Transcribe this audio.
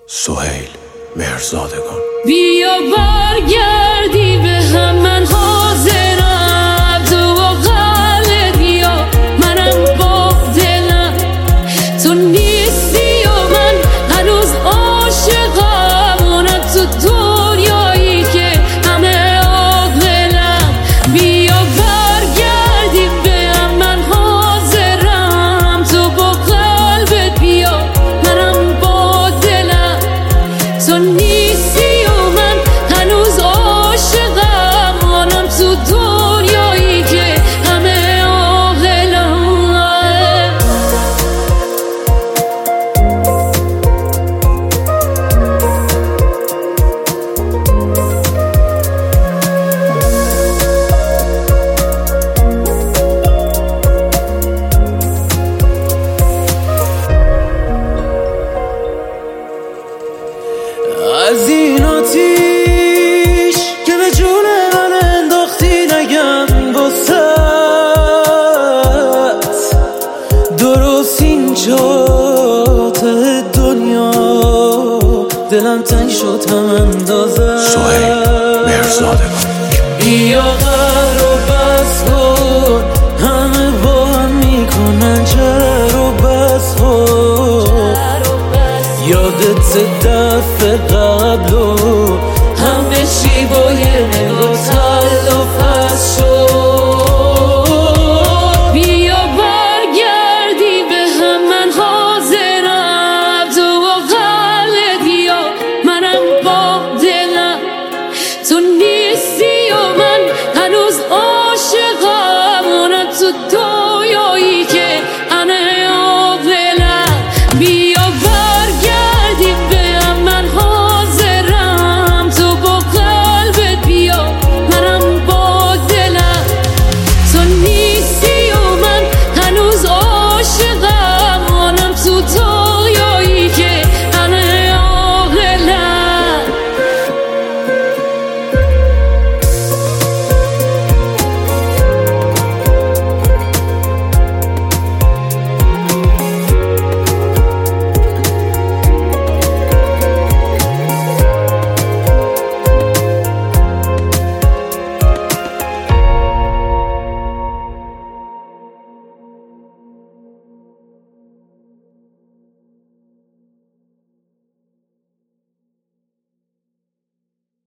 سهیل مهرزادگان. بیا برگردی به هم، من حاضرم تو با قلبت، بیا منم با دلم. تو نیستی و من هنوز عاشقم، اونم تو دنیایی که همه عاقلم. بیا برگردی به هم، من حاضرم تو با قلبت، بیا منم با دلم. تو نیستی و من هنوز عاشقم، اونم تو دنیایی که همه عاقلم. از این آتیش که به جون من انداختی نگم واسط، درست اینجا ته دنیا دلم تنگ شد هم اندازم. سهیل مهرزادگان. بیا قهر و بس کن، همه با هم میکنن جر و بس کن. یادت دفعه قبل و همه چی با یه نگاه تل و پس شد. بیا برگردی به هم، من حاضرم تو با قلبت، بیا منم با دلم. تو نیستی و من هنوز عاشقم، اونم تو دنیایی که همه عاقلم. بیا